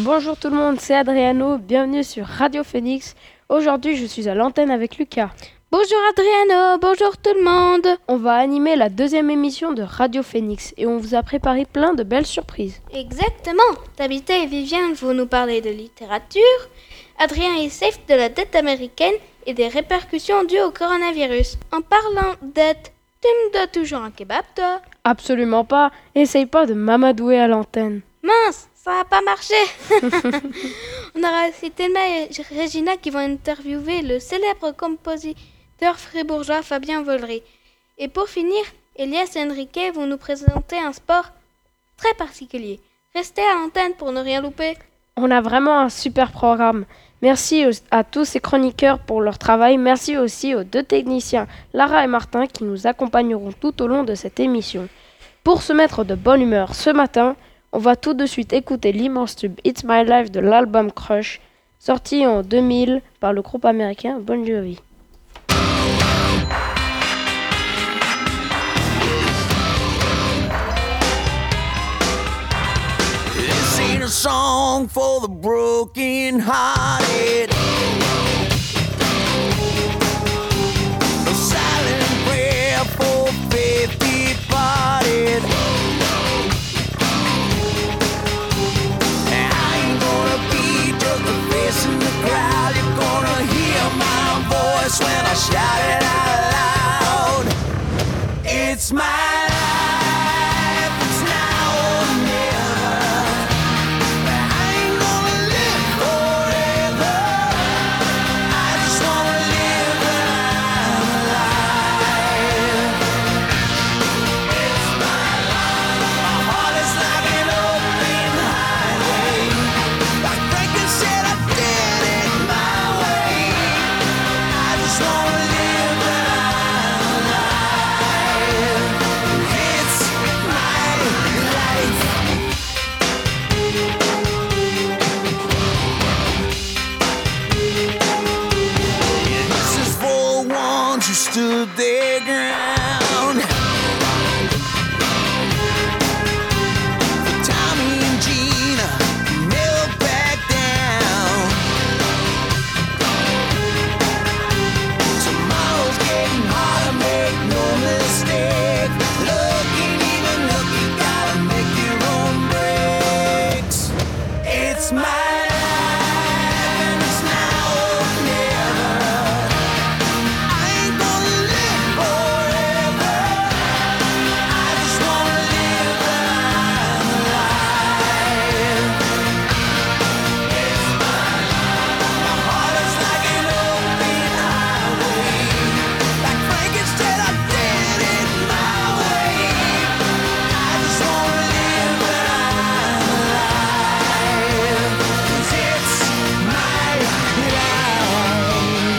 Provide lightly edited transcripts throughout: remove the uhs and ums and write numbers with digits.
Bonjour tout le monde, c'est Adriano, bienvenue sur Radio Phoenix. Aujourd'hui, je suis à l'antenne avec Lucas. Bonjour Adriano, bonjour tout le monde. On va animer la deuxième émission de Radio Phoenix et on vous a préparé plein de belles surprises. Exactement, Tabitha et Viviane vont nous parler de littérature, Adrien et Safe de la dette américaine et des répercussions dues au coronavirus. En parlant dette, tu me dois toujours un kebab toi? Absolument pas, essaye pas de m'amadouer à l'antenne. Mince, ça va pas marcher. On aura aussi Thelma et Regina qui vont interviewer le célèbre compositeur fribourgeois Fabien Vollery. Et pour finir, Elias et Enrique vont nous présenter un sport très particulier. Restez à l'antenne pour ne rien louper. On a vraiment un super programme. Merci à tous ces chroniqueurs pour leur travail. Merci aussi aux deux techniciens, Lara et Martin, qui nous accompagneront tout au long de cette émission. Pour se mettre de bonne humeur ce matin, on va tout de suite écouter l'immense tube It's My Life de l'album Crush, sorti en 2000 par le groupe américain Bon Jovi. This ain't a song for the broken-hearted. A silent prayer for faith departed. I ain't gonna be just a face in the crowd. You're gonna hear my voice when I shout it out loud. It's my life, it's now or never. I ain't gonna live forever. I just wanna live when I'm alive. It's my life. My heart is like an open highway. Like Franklin said, I did it my way. I just wanna live when I'm alive. It's my life. This is for the ones who stood their ground. For Tommy and Gina, who never backed down. Tomorrow's getting harder, make no mistake. Looking even look, you gotta make your own breaks. It's my life, and it's now or never. I ain't gonna live forever. I just wanna live when I'm alive. It's my life. My heart is like an open highway. Like Frankenstein, I did it my way. I just wanna live when I'm alive. 'Cause it's my life.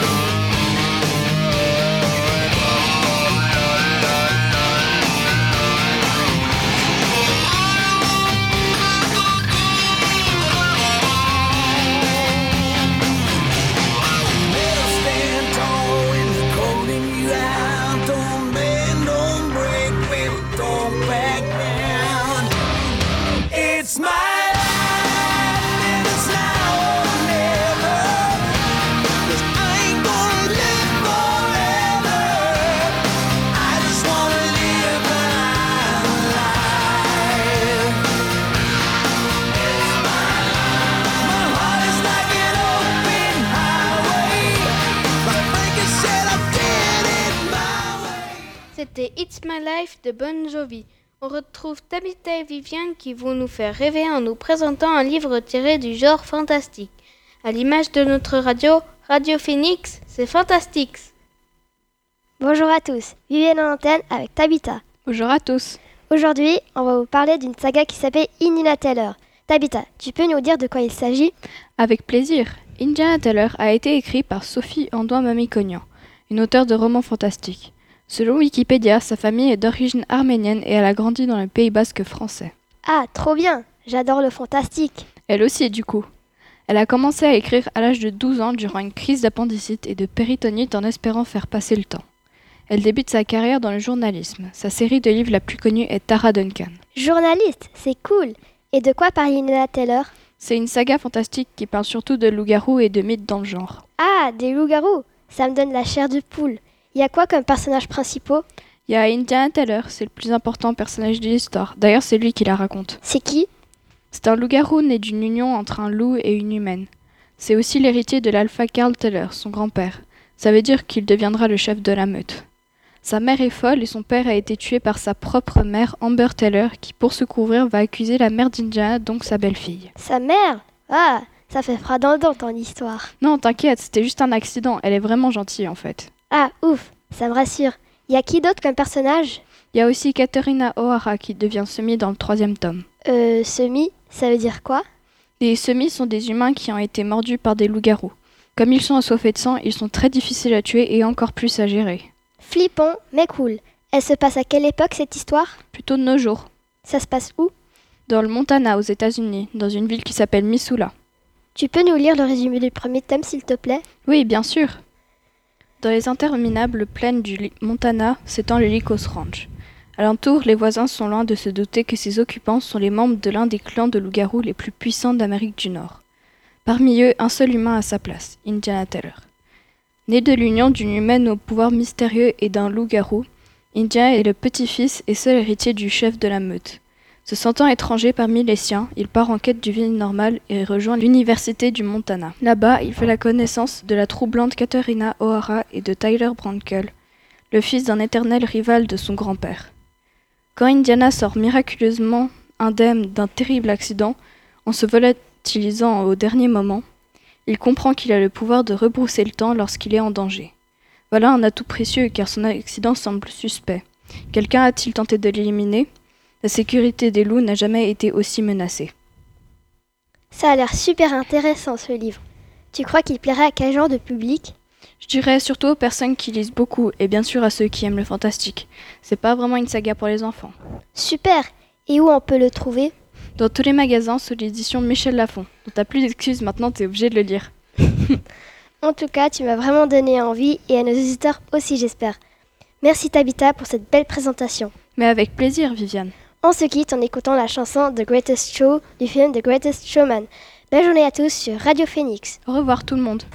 Better stand tall when they're calling you out. Don't bend, don't break, baby, don't back down. It's my life, and it's now or never. 'Cause I ain't gonna live forever. I just wanna live when I'm alive. It's my life. My heart is like an open highway. Like Frankie said, I did it my way. C'était It's My Life de Bon Jovi. On retrouve Tabitha et Viviane qui vont nous faire rêver en nous présentant un livre tiré du genre fantastique. À l'image de notre radio, Radio Phoenix, c'est fantastique. Bonjour à tous, Viviane à l'antenne avec Tabitha. Bonjour à tous. Aujourd'hui, on va vous parler d'une saga qui s'appelle Indiana Taylor. Tabitha, tu peux nous dire de quoi il s'agit? Avec plaisir. Indiana Taylor a été écrit par Sophie Andoin-Mamikonian, une auteure de romans fantastiques. Selon Wikipédia, sa famille est d'origine arménienne et elle a grandi dans le Pays basque français. Ah, trop bien, j'adore le fantastique. Elle aussi, du coup. Elle a commencé à écrire à l'âge de 12 ans durant une crise d'appendicite et de péritonite en espérant faire passer le temps. Elle débute sa carrière dans le journalisme. Sa série de livres la plus connue est Tara Duncan. Journaliste, c'est cool. Et de quoi parle Indiana Taylor? C'est une saga fantastique qui parle surtout de loups-garous et de mythes dans le genre. Ah, des loups-garous! Ça me donne la chair de poule. Il y a quoi comme personnages principaux? Il y a Indiana Teller, c'est le plus important personnage de l'histoire. D'ailleurs, c'est lui qui la raconte. C'est qui? C'est un loup-garou né d'une union entre un loup et une humaine. C'est aussi l'héritier de l'alpha Carl Teller, son grand-père. Ça veut dire qu'il deviendra le chef de la meute. Sa mère est folle et son père a été tué par sa propre mère, Amber Teller, qui pour se couvrir va accuser la mère d'Indiana, donc sa belle-fille. Sa mère? Ah, ça fait froid dans le dos ton histoire. Non, t'inquiète, c'était juste un accident, elle est vraiment gentille en fait. Ah, ouf, ça me rassure. Y a qui d'autre comme personnage? Il y a aussi Katerina O'Hara qui devient Semi dans le 3e tome. Semi, ça veut dire quoi? Les Semi sont des humains qui ont été mordus par des loups-garous. Comme ils sont assoiffés de sang, ils sont très difficiles à tuer et encore plus à gérer. Flippant, mais cool. Elle se passe à quelle époque cette histoire? Plutôt de nos jours. Ça se passe où? Dans le Montana, aux États-Unis, dans une ville qui s'appelle Missoula. Tu peux nous lire le résumé du premier tome, s'il te plaît? Oui, bien sûr. Dans les interminables plaines du Montana s'étend le Lycos Ranch. Alentour, les voisins sont loin de se douter que ses occupants sont les membres de l'un des clans de loups-garous les plus puissants d'Amérique du Nord. Parmi eux, un seul humain a sa place, Indiana Teller. Né de l'union d'une humaine au pouvoir mystérieux et d'un loup-garou, Indiana est le petit-fils et seul héritier du chef de la meute. Se sentant étranger parmi les siens, il part en quête du vie normale et rejoint l'université du Montana. Là-bas, il fait la connaissance de la troublante Katerina O'Hara et de Tyler Brankel, le fils d'un éternel rival de son grand-père. Quand Indiana sort miraculeusement indemne d'un terrible accident, en se volatilisant au dernier moment, il comprend qu'il a le pouvoir de rebrousser le temps lorsqu'il est en danger. Voilà un atout précieux car son accident semble suspect. Quelqu'un a-t-il tenté de l'éliminer ? La sécurité des loups n'a jamais été aussi menacée. Ça a l'air super intéressant ce livre. Tu crois qu'il plairait à quel genre de public? Je dirais surtout aux personnes qui lisent beaucoup et bien sûr à ceux qui aiment le fantastique. C'est pas vraiment une saga pour les enfants. Super! Et où on peut le trouver? Dans tous les magasins sous l'édition Michel Lafon. Donc t'as plus d'excuses, maintenant t'es obligé de le lire. En tout cas, tu m'as vraiment donné envie et à nos auditeurs aussi, j'espère. Merci Tabitha pour cette belle présentation. Mais avec plaisir, Viviane. On se quitte en écoutant la chanson The Greatest Show du film The Greatest Showman. Belle journée à tous sur Radio Phoenix. Au revoir tout le monde.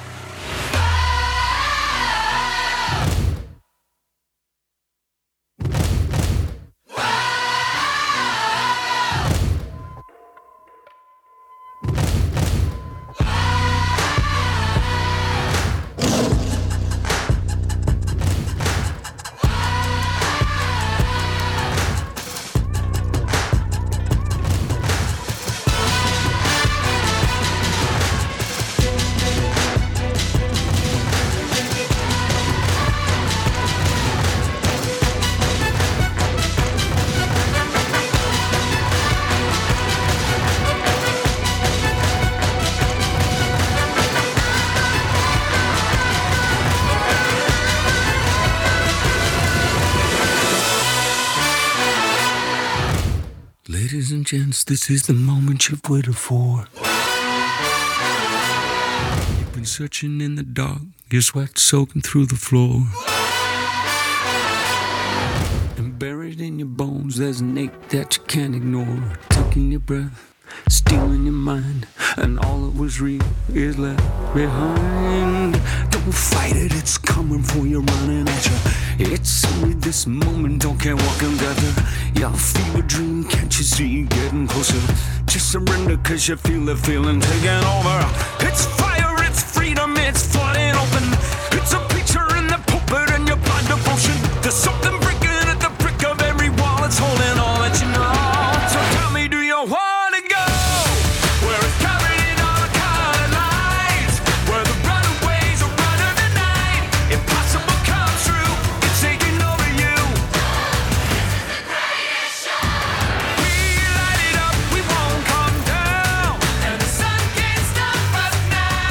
Ladies and gents, this is the moment you've waited for. You've been searching in the dark, your sweat soaking through the floor. And buried in your bones, there's an ache that you can't ignore. Taking your breath, stealing your mind, and all that was real is left behind. Don't fight it, it's coming for you, running at you. It's only this moment, don't care what can gather. Your fever dream, can't you see getting closer? Just surrender cause you feel the feeling taking over. It's fire, it's freedom, it's flooding open. It's a picture in the pulpit and your blind devotion. There's something breaking at the brick of every wall, it's holding all that you know. So tell me, do you wanna go? Where it's covered in all colored lights, where the runaways are running the night. Impossible comes true, it's taking over you. We light it up, we won't come down, and the sun can't stop us now.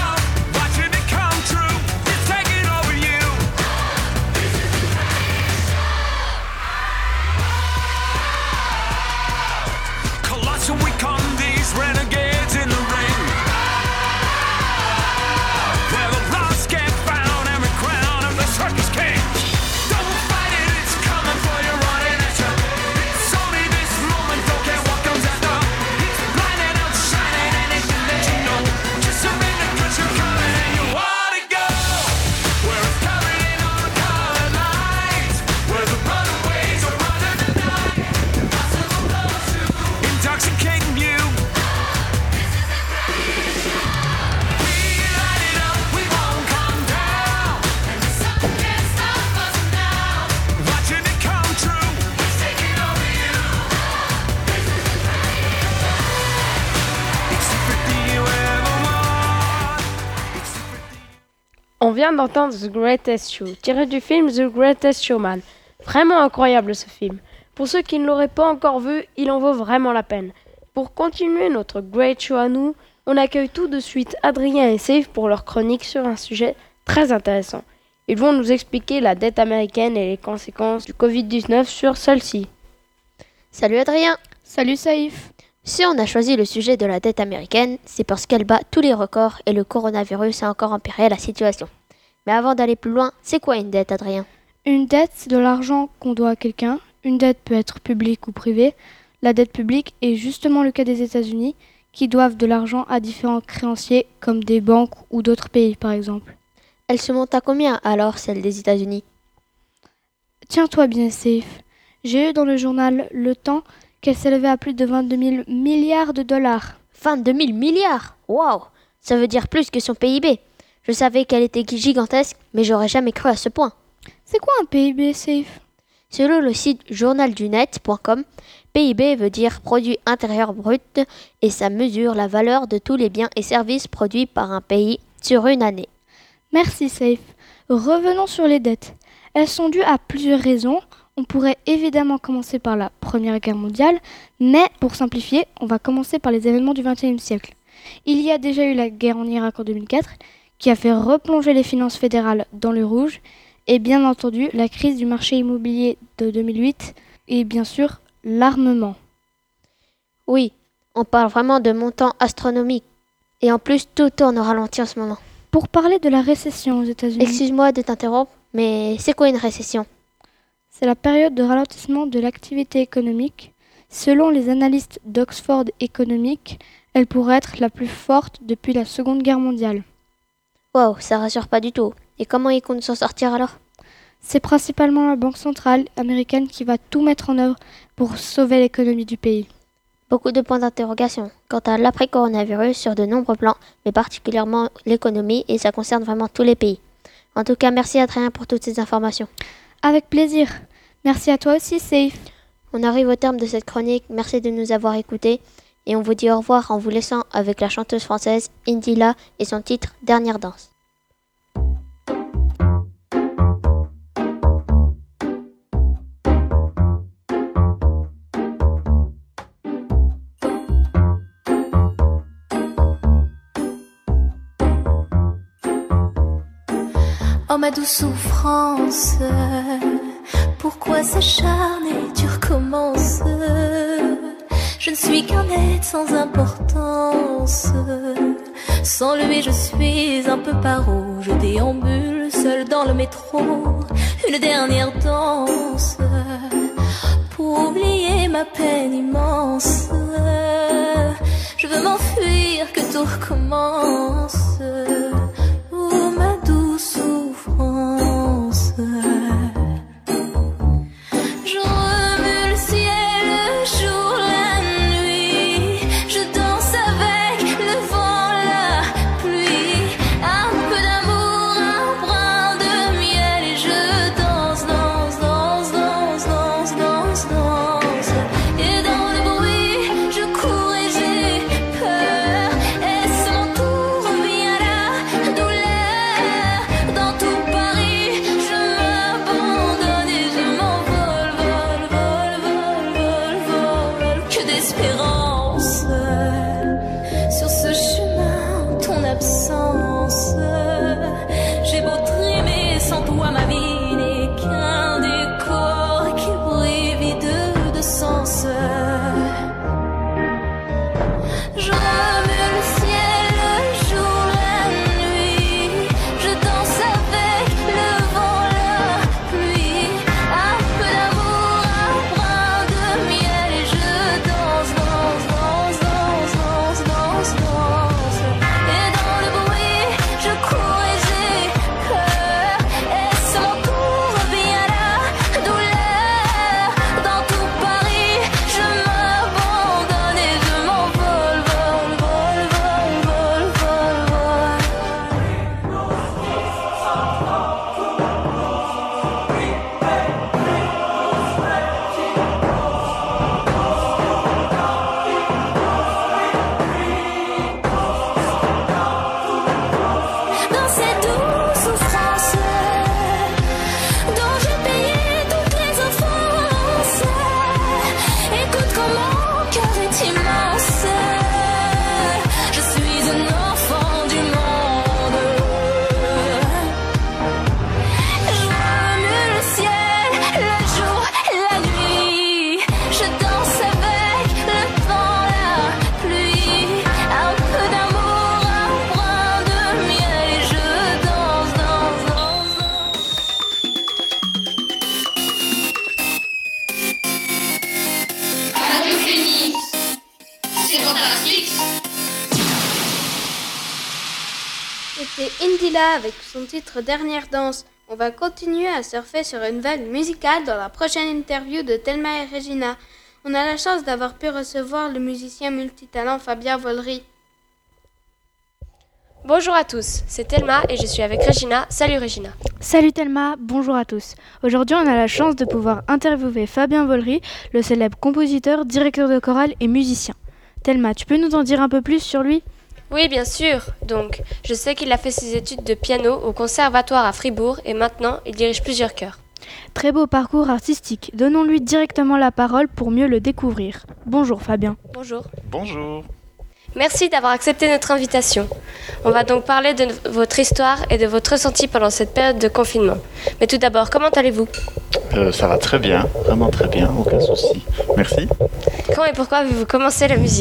On vient d'entendre The Greatest Show, tiré du film The Greatest Showman. Vraiment incroyable ce film. Pour ceux qui ne l'auraient pas encore vu, il en vaut vraiment la peine. Pour continuer notre Great Show à nous, on accueille tout de suite Adrien et Safe pour leur chronique sur un sujet très intéressant. Ils vont nous expliquer la dette américaine et les conséquences du Covid-19 sur celle-ci. Salut Adrien. Salut Saïf. Si on a choisi le sujet de la dette américaine, c'est parce qu'elle bat tous les records et le coronavirus a encore empiré la situation. Mais avant d'aller plus loin, c'est quoi une dette, Adrien ? Une dette, c'est de l'argent qu'on doit à quelqu'un. Une dette peut être publique ou privée. La dette publique est justement le cas des États-Unis, qui doivent de l'argent à différents créanciers, comme des banques ou d'autres pays par exemple. Elle se monte à combien alors, celle des États-Unis ? Tiens-toi bien, Safe. J'ai eu dans le journal Le Temps qu'elle s'élevait à plus de 22 000 milliards de dollars. 22 000 milliards ! Waouh ! Ça veut dire plus que son PIB. Je savais qu'elle était gigantesque, mais j'aurais jamais cru à ce point. C'est quoi un PIB, Safe ? Selon le site journaldunet.com, PIB veut dire produit intérieur brut et ça mesure la valeur de tous les biens et services produits par un pays sur une année. Merci, Safe. Revenons sur les dettes. Elles sont dues à plusieurs raisons. On pourrait évidemment commencer par la Première Guerre mondiale, mais pour simplifier, on va commencer par les événements du XXe siècle. Il y a déjà eu la guerre en Irak en 2004, qui a fait replonger les finances fédérales dans le rouge, et bien entendu la crise du marché immobilier de 2008, et bien sûr l'armement. Oui, on parle vraiment de montants astronomiques. Et en plus, tout tourne au ralenti en ce moment. Pour parler de la récession aux États-Unis... Excuse-moi de t'interrompre, mais c'est quoi une récession ? C'est la période de ralentissement de l'activité économique. Selon les analystes d'Oxford Economics, elle pourrait être la plus forte depuis la Seconde Guerre mondiale. Wow, ça rassure pas du tout. Et comment ils comptent s'en sortir alors ? C'est principalement la Banque centrale américaine qui va tout mettre en œuvre pour sauver l'économie du pays. Beaucoup de points d'interrogation quant à l'après-coronavirus sur de nombreux plans, mais particulièrement l'économie, et ça concerne vraiment tous les pays. En tout cas, merci Adrien pour toutes ces informations. Avec plaisir. Merci à toi aussi, Safe. On arrive au terme de cette chronique, merci de nous avoir écoutés, et on vous dit au revoir en vous laissant avec la chanteuse française Indila et son titre Dernière danse. Oh ma douce souffrance, pourquoi s'acharner, tu recommences. Je ne suis qu'un être sans importance. Sans lui je suis un peu paro. Je déambule seul dans le métro. Une dernière danse pour oublier ma peine immense. Je veux m'enfuir, que tout recommence. Oh ma douce souffrance. Je remue le ciel, le jour, la nuit. Je danse avec le vent, la pluie. Un peu d'amour, un brin de miel. Et je danse, danse, danse, danse, danse, danse, danse. Et dans le bruit, je cours et j'ai peur. Est-ce mon tour, vient la douleur. Dans tout Paris, je m'abandonne et je m'envole, vol, vol, vol, vol, vol. Que d'espérance sur ce chemin, ton absence. J'ai beau trimer sans toi, ma vie n'est qu'un décor qui brille vide de sens. Je remue le ciel, le jour, la nuit. Je danse avec le vent, la pluie. Un peu d'amour, un brin de miel. Et je danse, danse, danse, danse, danse, danse, danse. Et dans le bruit, je cours et j'ai peur. Est-ce mon tour? C'était Indila avec son titre Dernière danse. On va continuer à surfer sur une vague musicale dans la prochaine interview de Thelma et Regina. On a la chance d'avoir pu recevoir le musicien multitalent Fabien Vollery. Bonjour à tous, c'est Thelma et je suis avec Regina. Salut Regina. Salut Thelma, bonjour à tous. Aujourd'hui, on a la chance de pouvoir interviewer Fabien Vollery, le célèbre compositeur, directeur de chorale et musicien. Thelma, tu peux nous en dire un peu plus sur lui ? Oui, bien sûr. Donc, je sais qu'il a fait ses études de piano au conservatoire à Fribourg et maintenant, il dirige plusieurs chœurs. Très beau parcours artistique. Donnons-lui directement la parole pour mieux le découvrir. Bonjour Fabien. Bonjour. Bonjour. Merci d'avoir accepté notre invitation. On va donc parler de votre histoire et de votre ressenti pendant cette période de confinement. Mais tout d'abord, comment allez-vous ? Ça va très bien, vraiment très bien, aucun souci. Merci. Quand et pourquoi avez-vous commencé la musique ?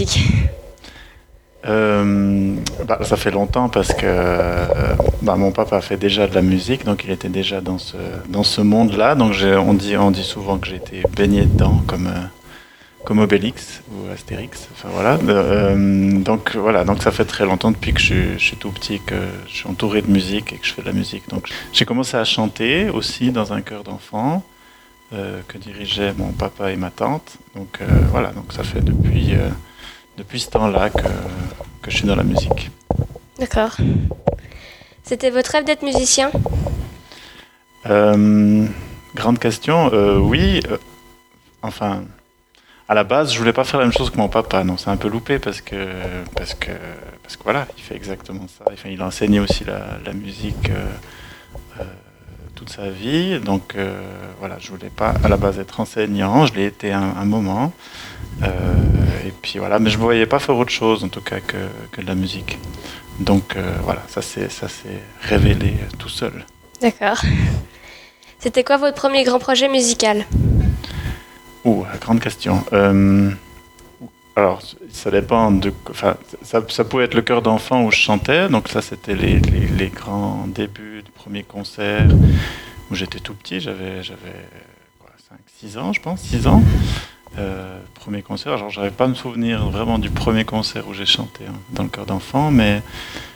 Ça fait longtemps parce que mon papa fait déjà de la musique, donc il était déjà dans ce monde-là. Donc on dit souvent que j'ai été baigné dedans comme Obélix ou Astérix. Enfin voilà. Donc ça fait très longtemps depuis que je suis tout petit que je suis entouré de musique et que je fais de la musique. Donc j'ai commencé à chanter aussi dans un chœur d'enfants que dirigeaient mon papa et ma tante. Donc donc ça fait depuis ce temps-là que je suis dans la musique. D'accord. C'était votre rêve d'être musicien ? Grande question. Oui. Enfin, à la base, je voulais pas faire la même chose que mon papa. Non, c'est un peu loupé parce que voilà, il fait exactement ça. Enfin, il a enseigné aussi la musique toute sa vie. Donc je voulais pas à la base être enseignant. Je l'ai été un moment. Et puis voilà, mais je ne voyais pas faire autre chose en tout cas que de la musique. Donc ça s'est révélé tout seul. D'accord. C'était quoi votre premier grand projet musical ? Grande question. Alors, ça dépend ça pouvait être le chœur d'enfant où je chantais. Donc ça, c'était les grands débuts du premier concert où j'étais tout petit. J'avais 5-6 ans, je pense, 6 ans. Premier concert, genre j'arrive pas à me souvenir vraiment du premier concert où j'ai chanté dans le chœur d'enfant, mais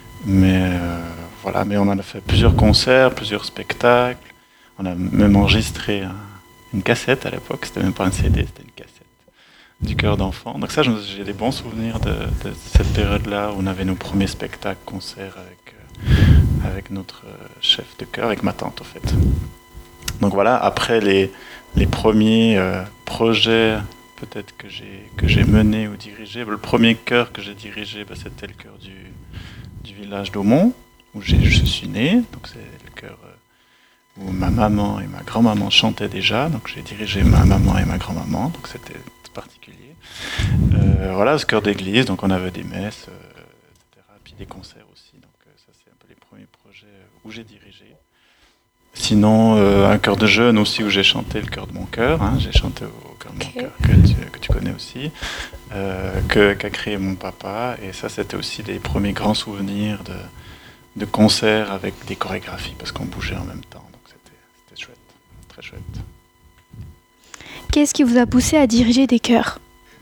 on en a fait plusieurs concerts, plusieurs spectacles. On a même enregistré une cassette à l'époque, c'était même pas un CD, c'était une cassette du chœur d'enfant. Donc ça, j'ai des bons souvenirs de cette période-là où on avait nos premiers spectacles, concerts avec notre chef de chœur, avec ma tante en fait. Donc voilà, après les premiers projets peut-être que j'ai menés ou dirigés. Le premier chœur que j'ai dirigé, c'était le chœur du village d'Aumont, où je suis né. Donc c'est le chœur où ma maman et ma grand-maman chantaient déjà. Donc j'ai dirigé ma maman et ma grand-maman, donc c'était particulier. Ce chœur d'église, donc on avait des messes, etc. Puis des concerts aussi. Donc ça c'est un peu les premiers projets où j'ai dirigé. Sinon, un chœur de jeunes aussi où j'ai chanté le chœur de mon cœur. J'ai chanté au chœur de mon cœur que tu connais aussi, qu'a créé mon papa. Et ça, c'était aussi des premiers grands souvenirs de concerts avec des chorégraphies parce qu'on bougeait en même temps. Donc c'était chouette, très chouette. Qu'est-ce qui vous a poussé à diriger des chœurs ?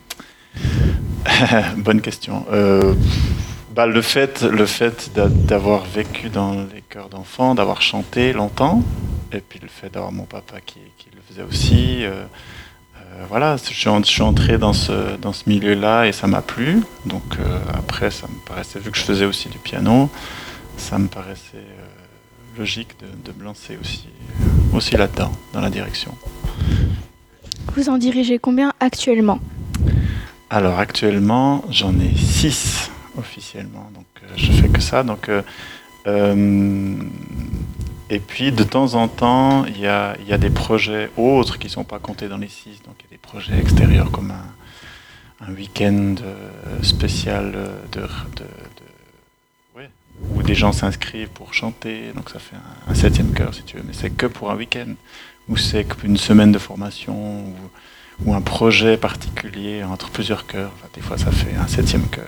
Bonne question. Le fait d'avoir vécu dans les chœurs d'enfants, d'avoir chanté longtemps, et puis le fait d'avoir mon papa qui le faisait aussi, je suis entré dans ce milieu-là et ça m'a plu. Donc après, ça me paraissait, vu que je faisais aussi du piano, ça me paraissait logique de me lancer aussi là-dedans, dans la direction. Vous en dirigez combien actuellement ? Alors actuellement, j'en ai 6. Officiellement, donc je fais que ça. Donc, et puis de temps en temps, il y a des projets autres qui ne sont pas comptés dans les 6. Donc il y a des projets extérieurs comme un week-end spécial où des gens s'inscrivent pour chanter. Donc ça fait un 7e chœur si tu veux, mais c'est que pour un week-end. Ou c'est une semaine de formation ou un projet particulier entre plusieurs chœurs. Enfin, des fois ça fait un 7e chœur.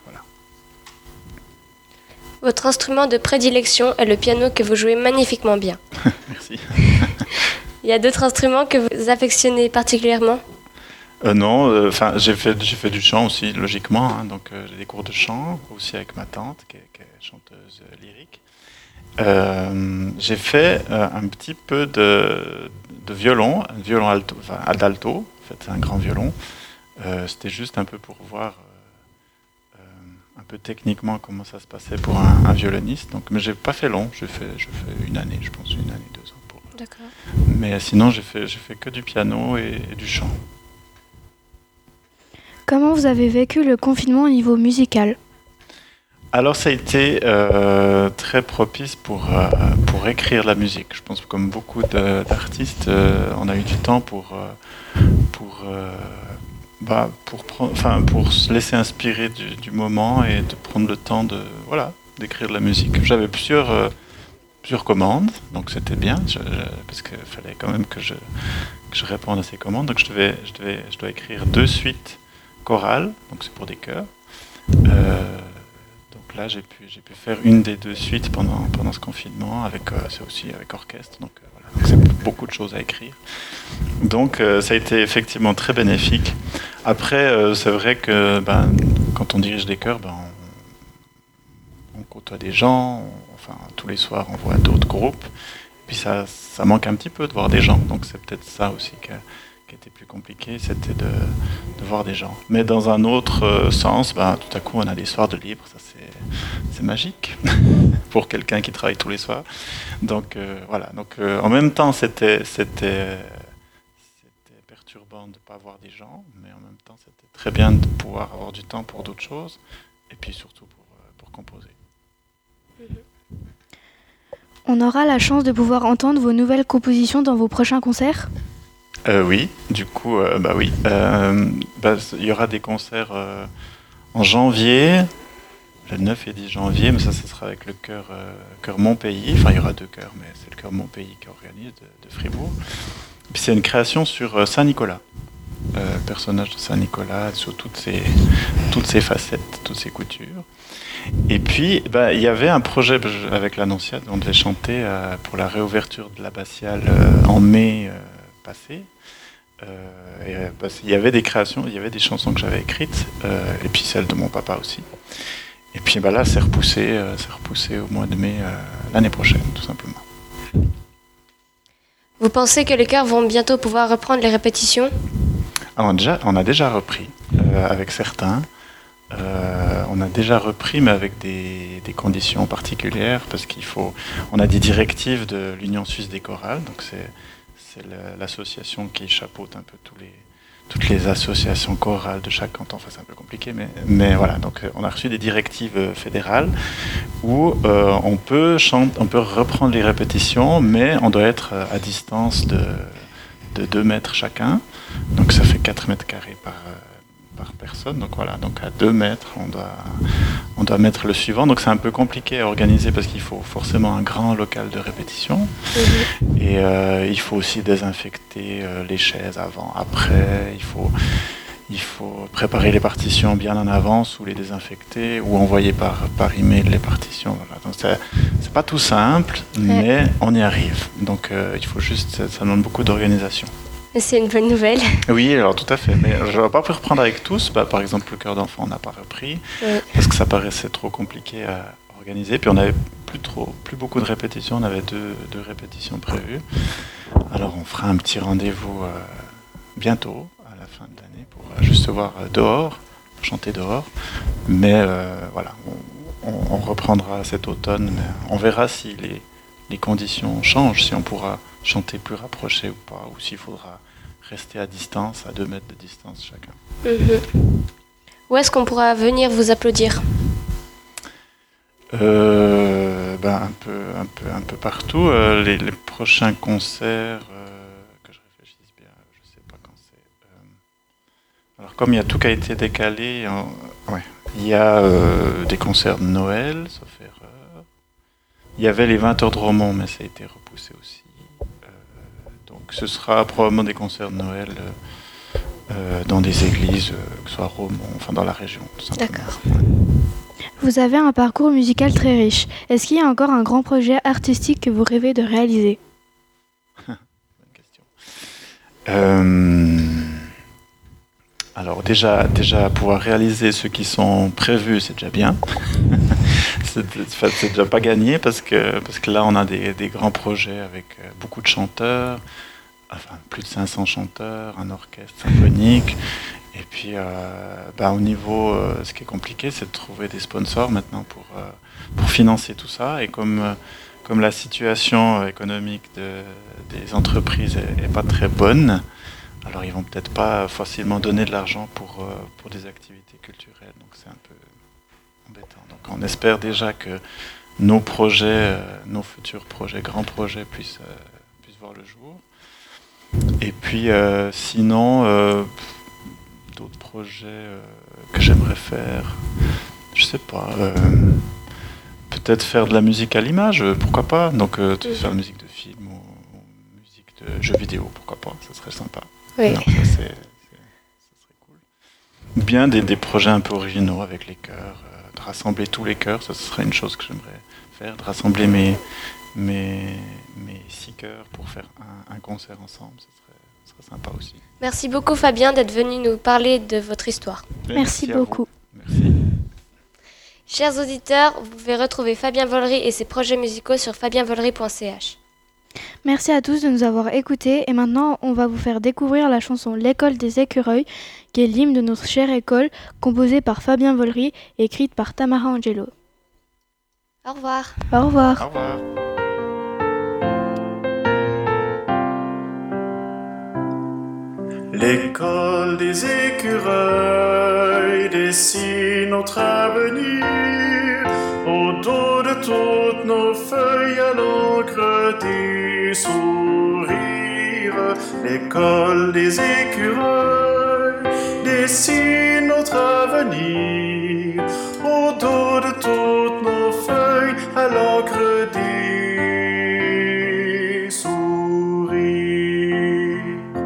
Votre instrument de prédilection est le piano que vous jouez magnifiquement bien. Merci. Il y a d'autres instruments que vous affectionnez particulièrement ? Non, enfin j'ai fait du chant aussi, logiquement. Hein, donc j'ai des cours de chant aussi avec ma tante, qui est chanteuse lyrique. J'ai fait un petit peu de violon, un violon alto, enfin d'alto. En fait, c'est un grand violon. C'était juste un peu pour voir un peu techniquement comment ça se passait pour un violoniste. Donc, mais j'ai pas fait long. J'ai fait une année, je pense, 1 année, 2 ans pour. D'accord. Mais sinon, j'ai fait que du piano et du chant. Comment vous avez vécu le confinement au niveau musical? Alors ça a été très propice pour écrire la musique. Je pense que comme beaucoup d'artistes, on a eu du temps pour se laisser inspirer du moment et de prendre le temps d'écrire de la musique. J'avais plusieurs commandes, donc c'était bien, parce qu'il fallait quand même que je réponde à ces commandes. Donc je dois écrire 2 suites chorales, donc c'est pour des chœurs. Donc là, j'ai pu faire une des 2 suites pendant ce confinement, c'est aussi avec orchestre, donc voilà, donc c'est beaucoup de choses à écrire. Donc ça a été effectivement très bénéfique. Après, c'est vrai que quand on dirige des chœurs, on côtoie des gens, tous les soirs on voit d'autres groupes, puis ça manque un petit peu de voir des gens, donc c'est peut-être ça aussi qui était plus compliqué, c'était de voir des gens. Mais dans un autre sens, tout à coup on a des soirs de libre, ça c'est magique pour quelqu'un qui travaille tous les soirs. Donc voilà, donc en même temps c'était perturbant de ne pas voir des gens, mais en même temps c'était très bien de pouvoir avoir du temps pour d'autres choses, et puis surtout pour composer. On aura la chance de pouvoir entendre vos nouvelles compositions dans vos prochains concerts? Oui, du coup, oui. Il y aura des concerts en janvier, le 9 et 10 janvier, mais ça sera avec le chœur Mon Pays. Enfin, il y aura 2 chœurs, mais c'est le chœur Mon Pays qui organise de Fribourg. Et puis c'est une création sur Saint-Nicolas, personnage de Saint-Nicolas, sur toutes ses facettes, toutes ses coutures. Et puis, il y avait un projet avec l'Annonciade, on devait chanter pour la réouverture de l'abbatiale en mai passé. Il y avait des créations, il y avait des chansons que j'avais écrites, et puis celles de mon papa aussi. Et puis là, c'est repoussé au mois de mai l'année prochaine, tout simplement. Vous pensez que les chœurs vont bientôt pouvoir reprendre les répétitions? On a déjà repris avec certains. On a déjà repris, mais avec des conditions particulières, parce on a des directives de l'Union suisse des chorales, donc c'est l'association qui chapeaute un peu toutes les associations chorales de chaque canton. Enfin, c'est un peu compliqué, mais voilà. Donc, on a reçu des directives fédérales où on peut reprendre les répétitions, mais on doit être à distance de 2 mètres chacun. Donc, ça fait 4 mètres carrés par personne. Donc voilà. Donc, à 2 mètres, on doit mettre le suivant. Donc, c'est un peu compliqué à organiser parce qu'il faut forcément un grand local de répétition. Et il faut aussi désinfecter les chaises avant, après. Il faut préparer les partitions bien en avance ou les désinfecter ou envoyer par email les partitions. Voilà. Donc c'est pas tout simple, mais on y arrive. Donc il faut juste, ça demande beaucoup d'organisation. C'est une bonne nouvelle. Oui, alors tout à fait. Mais je ne vais pas pu reprendre avec tous. Par exemple, le chœur d'enfant, on n'a pas repris parce que ça paraissait trop compliqué à organiser. Puis on n'avait plus beaucoup de répétitions. On avait deux répétitions prévues. Alors on fera un petit rendez-vous bientôt, à la fin de l'année, pour juste se voir dehors, pour chanter dehors. Mais voilà, on reprendra cet automne. Mais on verra si les conditions changent, si on pourra chanter plus rapproché ou pas, ou s'il faudra rester à distance, à 2 mètres de distance chacun. Où est-ce qu'on pourra venir vous applaudir? Un peu partout. Les prochains concerts, que je réfléchisse bien, je sais pas quand c'est. Alors comme il y a tout qui a été décalé, il y a des concerts de Noël, sauf erreur. Il y avait les 20 heures de Romont, mais ça a été repoussé aussi. Donc ce sera probablement des concerts de Noël dans des églises, que ce soit à Romont, enfin dans la région, tout simplement. D'accord. Vous avez un parcours musical très riche. Est-ce qu'il y a encore un grand projet artistique que vous rêvez de réaliser? Bonne question. Alors déjà pouvoir réaliser ceux qui sont prévus, c'est déjà bien. c'est déjà pas gagné parce que là on a des grands projets avec beaucoup de chanteurs, enfin plus de 500 chanteurs, un orchestre symphonique. Et puis au niveau, ce qui est compliqué, c'est de trouver des sponsors maintenant pour financer tout ça. Et comme la situation économique des entreprises est pas très bonne, alors ils vont peut-être pas facilement donner de l'argent pour des activités culturelles. Donc c'est un peu embêtant. Donc on espère déjà que nos projets, nos futurs projets, grands projets puissent voir le jour. Et puis sinon, d'autres projets que j'aimerais faire, je sais pas. Peut-être faire de la musique à l'image, pourquoi pas. Donc faire de la musique de film ou musique de jeux vidéo, pourquoi pas, ça serait sympa. Oui. Non, ça serait cool. Bien des projets un peu originaux avec les chœurs, de rassembler tous les chœurs, ça serait une chose que j'aimerais faire, de rassembler mes 6 chœurs pour faire un concert ensemble, ça serait sympa aussi. Merci beaucoup Fabien d'être venu nous parler de votre histoire. Merci à vous. beaucoup. Merci. Chers auditeurs, vous pouvez retrouver Fabien Vollery et ses projets musicaux sur fabienvollery.ch. Merci à tous de nous avoir écoutés et maintenant on va vous faire découvrir la chanson L'école des écureuils qui est l'hymne de notre chère école composée par Fabien Vollery et écrite par Tamara Angelo. Au revoir. Au revoir. Au revoir. L'école des écureuils dessine notre avenir au dos de toutes nos feuilles à l'encre des sourires. L'école des écureuils dessine notre avenir au dos de toutes nos feuilles à l'encre des sourires.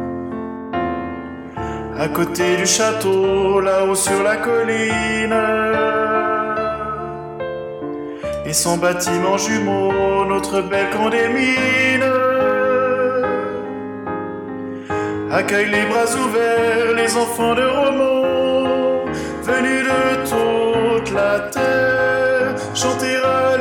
À côté du château, là-haut sur la colline, et son bâtiment jumeau, notre belle Condémine, accueille les bras ouverts les enfants de Romont, venus de toute la terre, chanter à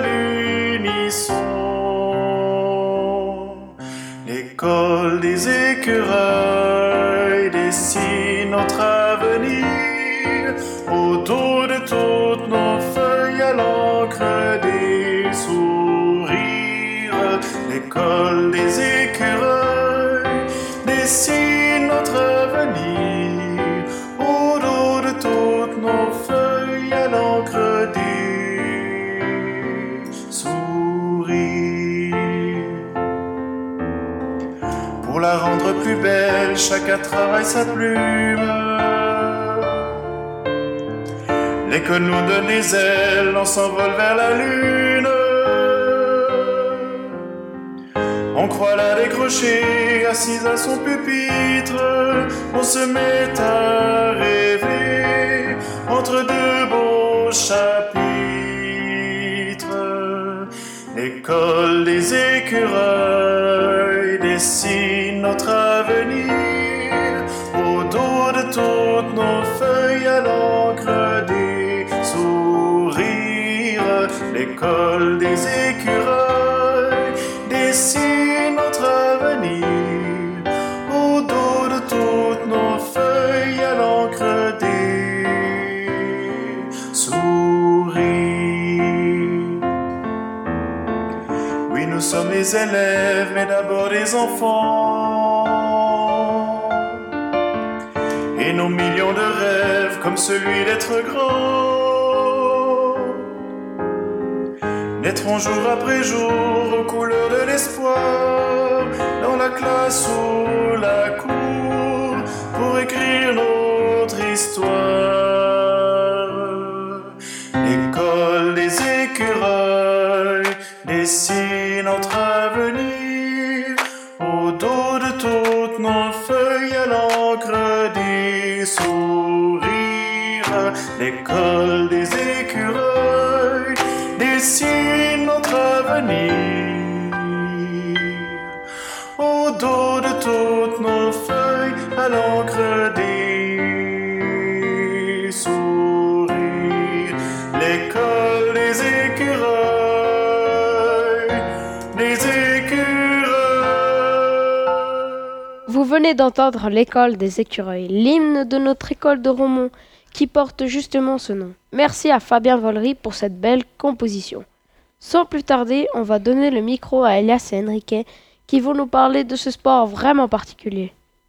l'unisson. L'école des écureuils dessine notre avenir au dos de toutes nos feuilles à l'encre des sourires. L'école des écureuils dessine notre avenir au dos de toutes nos feuilles à l'encre des sourires. Pour la rendre plus belle, chacun travaille sa plume. L'école nous donne les ailes, on s'envole vers la lune. On croit la décrocher, assise à son pupitre. On se met à rêver entre deux beaux chapitres. L'école des écureuils dessine notre avenir au dos de toutes nos feuilles à l'encre des sourires. L'école des écureuils dessine notre avenir au dos de toutes nos feuilles à l'encre des sourires. Oui, nous sommes les élèves, mais d'abord des enfants. Et nos millions de rêves, comme celui d'être grand, naîtront jour après jour aux couleurs de l'espoir, dans la classe ou la cour, pour écrire notre histoire. L'école des écureuils dessine notre avenir au dos de toutes nos feuilles à l'encre des sourires. L'école des écureuils dessine notre avenir au dos de toutes nos feuilles à l'encre des Vous venez d'entendre l'école des écureuils, l'hymne de notre école de Romont, qui porte justement ce nom. Merci à Fabien Vollery pour cette belle composition. Sans plus tarder, on va donner le micro à Elias et Enrique, qui vont nous parler de ce sport vraiment particulier.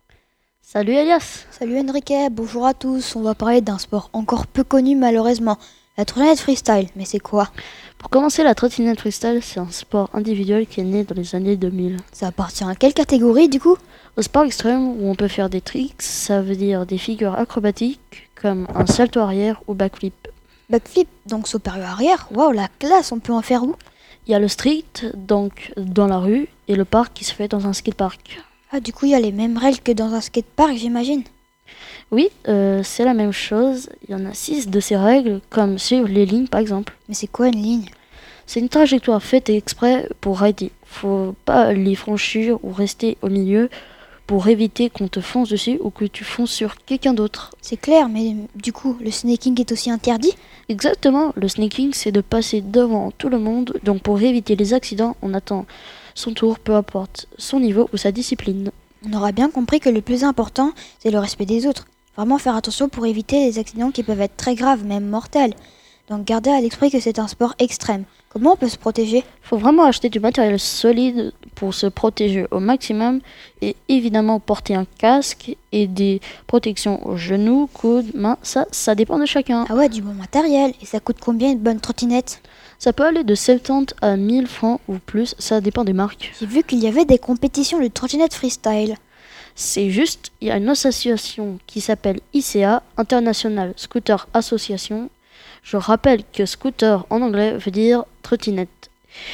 Salut Elias. Salut Enrique, bonjour à tous. On va parler d'un sport encore peu connu malheureusement, la trottinette freestyle. Mais c'est quoi? Pour commencer, la trottinette freestyle, c'est un sport individuel qui est né dans les années 2000. Ça appartient à quelle catégorie du coup? Au sport extrême où on peut faire des tricks, ça veut dire des figures acrobatiques comme un salto arrière ou backflip. Backflip, donc saut périlleux arrière. Waouh, la classe, on peut en faire où? Il y a le street, donc dans la rue, et le parc qui se fait dans un skatepark. Ah, du coup, il y a les mêmes règles que dans un skatepark, j'imagine. Oui, c'est la même chose. Il y en a 6 de ces règles, comme suivre les lignes par exemple. Mais c'est quoi une ligne? C'est une trajectoire faite exprès pour rider. Faut pas les franchir ou rester au milieu pour éviter qu'on te fonce dessus ou que tu fonces sur quelqu'un d'autre. C'est clair, mais du coup, le snaking est aussi interdit? Exactement, le snaking c'est de passer devant tout le monde, donc pour éviter les accidents, on attend son tour, peu importe son niveau ou sa discipline. On aura bien compris que le plus important, c'est le respect des autres. Vraiment faire attention pour éviter les accidents qui peuvent être très graves, même mortels. Donc gardez à l'esprit que c'est un sport extrême. Comment on peut se protéger? Faut vraiment acheter du matériel solide pour se protéger au maximum et évidemment porter un casque et des protections aux genoux, coudes, mains, ça dépend de chacun. Ah ouais, du bon matériel. Et ça coûte combien une bonne trottinette? Ça peut aller de 70 à 1000 francs ou plus, ça dépend des marques. J'ai vu qu'il y avait des compétitions de trottinette freestyle. C'est juste, il y a une association qui s'appelle ICA, International Scooter Association. Je rappelle que scooter en anglais veut dire trottinette.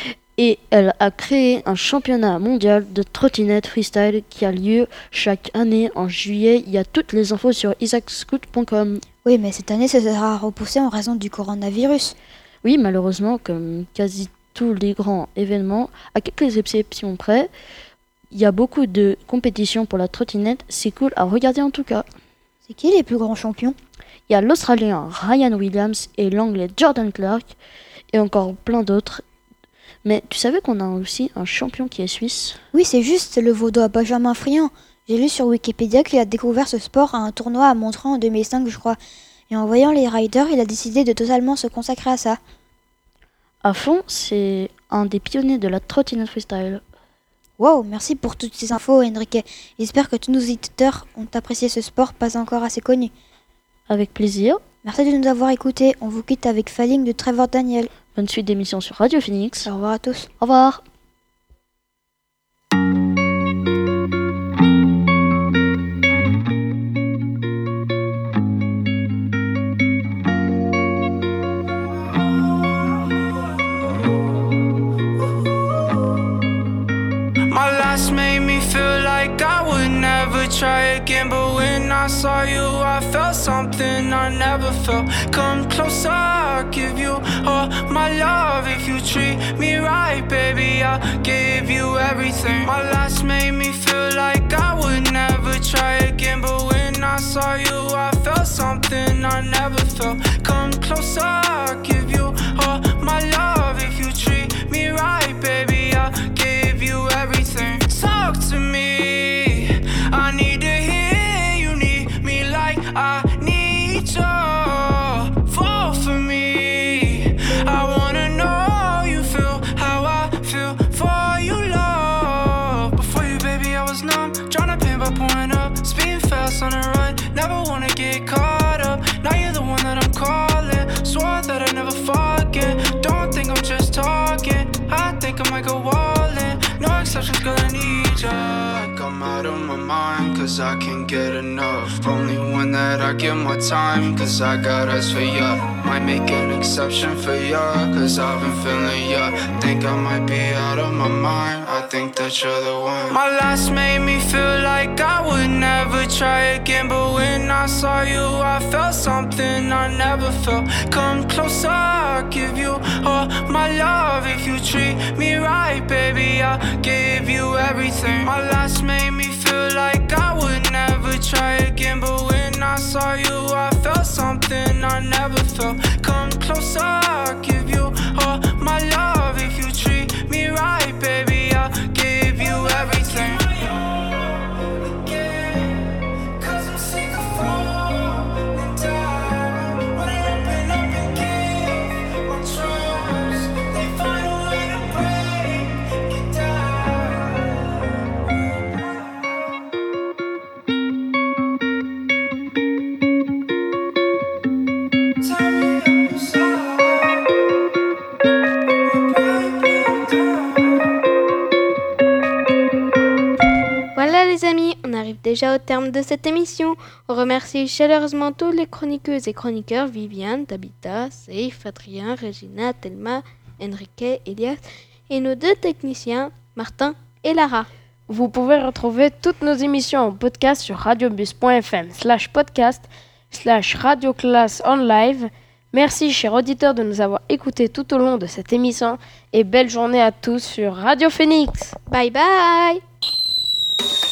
Et elle a créé un championnat mondial de trottinette freestyle qui a lieu chaque année en juillet. Il y a toutes les infos sur isaacscoot.com. Oui, mais cette année, ça sera repoussé en raison du coronavirus. Oui, malheureusement, comme quasi tous les grands événements, à quelques exceptions près, il y a beaucoup de compétitions pour la trottinette. C'est cool à regarder en tout cas. C'est qui les plus grands champions? Il y a l'Australien Ryan Williams et l'Anglais Jordan Clark et encore plein d'autres. Mais tu savais qu'on a aussi un champion qui est suisse? Oui, c'est juste, le Vaudois Benjamin Friand. J'ai lu sur Wikipédia qu'il a découvert ce sport à un tournoi à Montreux en 2005, je crois. Et en voyant les riders, il a décidé de totalement se consacrer à ça. À fond, c'est un des pionniers de la trottinette freestyle. Wow, merci pour toutes ces infos, Enrique. J'espère que tous nos auditeurs ont apprécié ce sport pas encore assez connu. Avec plaisir. Merci de nous avoir écoutés. On vous quitte avec Falling de Trevor Daniel. Bonne suite d'émission sur Radio Phoenix. Au revoir à tous. Au revoir. My last made me feel like I would never try again. But when I saw you, I felt something I never felt. Come closer, I'll give you all my love. If you treat me right, baby, I'll give you everything. My last made me feel like I would never try again. But when I saw you, I felt something I never felt. Come closer, I'll give you all my love. If you treat me right, baby, I'll give you everything. Talk to me, I need to hear you need me like I need you. Fall for me, I wanna know you feel how I feel for you, love. Before you, baby, I was numb, trying to pain by pouring up, speeding fast on the run, never wanna get caught up. Now you're the one that I'm calling, swore that I'd never forget. Don't think I'm just talking, I think I might go all in. No exceptions, girl, I need ya. Like I'm out of my mind, cause I can't get enough. Only one that I give my time, cause I got eyes for ya. Might make an exception for ya, cause I've been feeling ya. Think I might be out of my mind, I think that you're the one. My last made me feel like I would never try again. But when I saw you, I felt something I never felt. Come closer, I'll give you all my love. If you treat me right, baby, I'll give you everything. My last made me feel like I would never try again. But when I saw you, I felt something I never felt. Come closer, I'll give you all my love. If you treat me right, baby, I'll give you everything. les amis, on arrive déjà au terme de cette émission. On remercie chaleureusement tous les chroniqueuses et chroniqueurs, Viviane, Tabitha, Seif, Adrien, Regina, Thelma, Enrique, Elias et nos 2 techniciens, Martin et Lara. Vous pouvez retrouver toutes nos émissions en podcast sur radiobus.fm/podcast/radioclasse en live. Merci, chers auditeurs, de nous avoir écoutés tout au long de cette émission et belle journée à tous sur Radio Phoenix. Bye bye.